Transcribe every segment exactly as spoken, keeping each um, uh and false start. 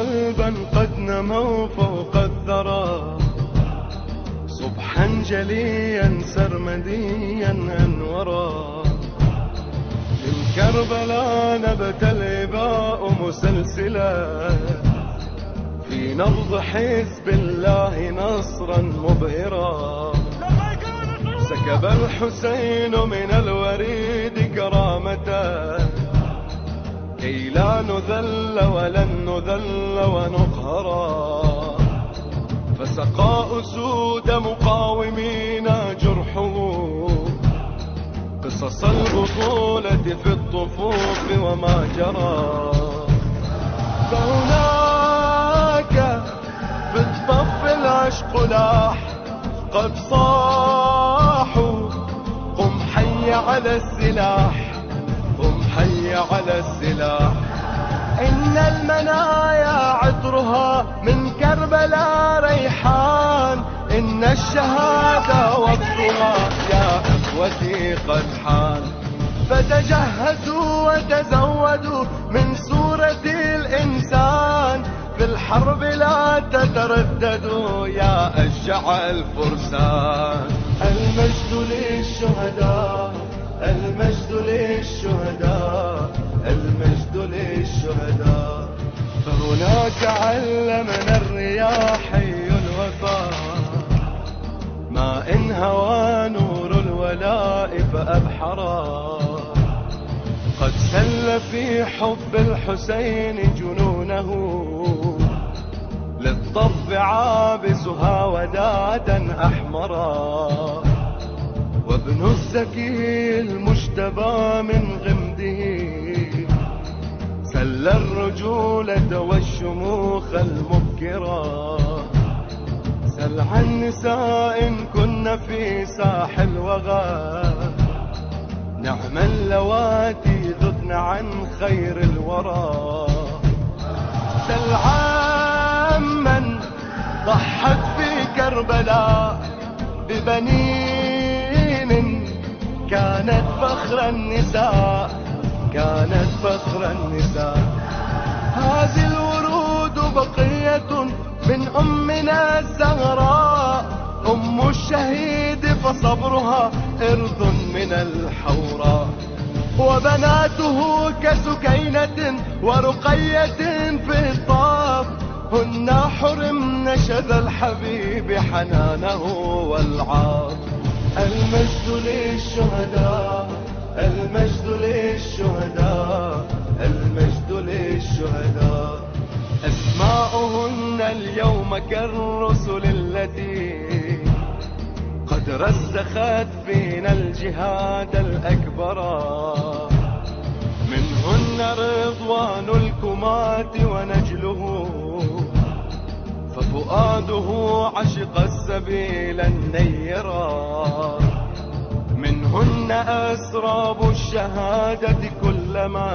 قلبا قد نموا فوق الثرى، صبحا جليا سرمديا أنورا. من كربلاء نبت الإباء مسلسلا، في نبض حزب الله نصرا مبهرا. سكب الحسين من الوريد كرامة، كي لا نذل ولن نذل ونقهرا. فسقى أسود مقاومينا جرحه، قصص البطولة في الطفوف وما جرى. فهناك في الطف العشق لاح، قد صاحوا قم حي على السلاح، قم حي على السلاح. إن المنايا عطرها من كربلاء ريحان، إن الشهادة وقتها يا إخوتي قد حان. فتجهزوا وتزودوا من سورة الإنسان، في الحرب لا تترددوا يا أشجع الفرسان. المجد للشهداء، المجد للشهداء، المجد للشهداء. فهناك علمنا الرياحي الوفاء، ما إن هوى نور الولاء فأبحرا. قد سل في حب الحسين جنونه، للطف عابسها ودادا أحمرا. وابن الزكي المجتبى من غمده، سل الرجولة والشموخ المبكرا. سل عن نساء كن في ساح الوغى، نعم اللواتي ذقن عن خير الورى. سل عمن ضحت في كربلاء ببنين، كانت فخر النساء، كانت فخر النساء. هذه الورود بقية من أمنا الزهراء، أم الشهيد فصبرها إرث من الحوراء. وبناته كسكينة ورقية في الطاف، هن حرمن شذا الحبيب حنانه والعاف. المجد للشهداء، المجد للشهداء، المجد للشهداء. أسماؤهن اليوم كالرسل التي قد رسخت فينا الجهاد الأكبر. منهن رضوان الكمات ونجله، ففؤاده عشق السبيل النيرا. منهن أسراب الشهادة كلما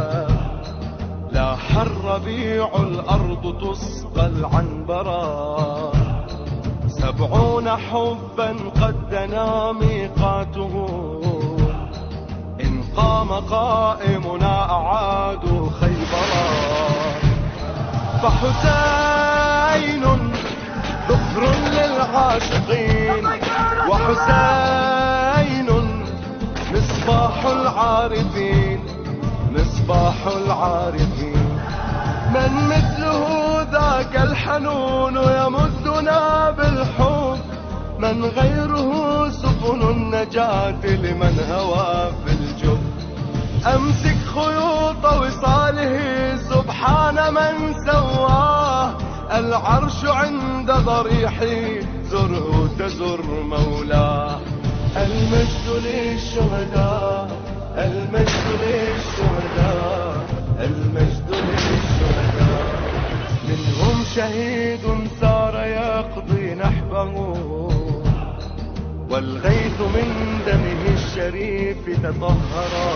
لاح الربيع الأرض تسقى العنبرا. سبعون حبا قد دنا ميقاته، إن قام قائمنا أعادوا خيبرا. فحسين ذخر للعاشقين، وحسين مصباح العارفين، مصباح العارفين. من مثله ذاك الحنون يمدنا بالحب، من غيره سفن النجاة لمن هوى في الجب. أمسك خيوط وصاله سبحان من سواه، العرش عند ضريحي زره تزر مولاه. المجد للشهداء، المجد للشهداء، المجد للشهداء. منهم شهيد سار يقضي نحبه، والغيث من دمه الشريف تطهرا.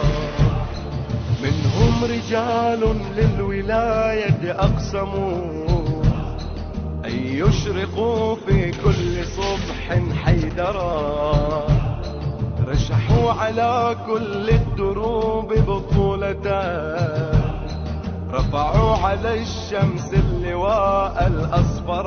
منهم رجال للولاية أقسموا، أن يشرقوا في كل صبح حيدرا. رشحوا على كل الدروب بطولة، رفعوا على الشمس اللواء الأصفر.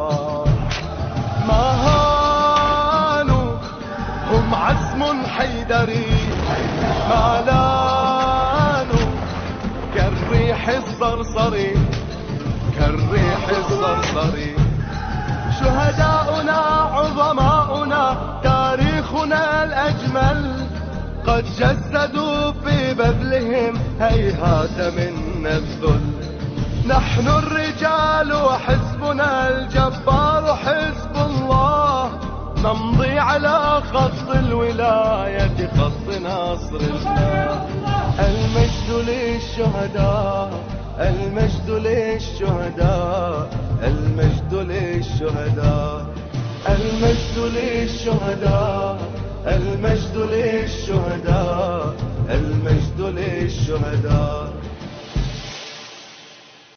ما هانوا هم عزم حيدري، ما لانوا كالريح الصرصري، كالريح الصرصري. شهداؤنا عظماؤنا تاريخنا الأجمل، قد جسدوا في بذلهم هيهات من الذل. نحن الرجال وحزبنا الجبار حزب الله، نمضي على خط الولاية خط نصر الله. المجد للشهداء، المجد للشهداء، المجد للشهداء، المجد للشهداء، المجد للشهداء، المجد للشهداء.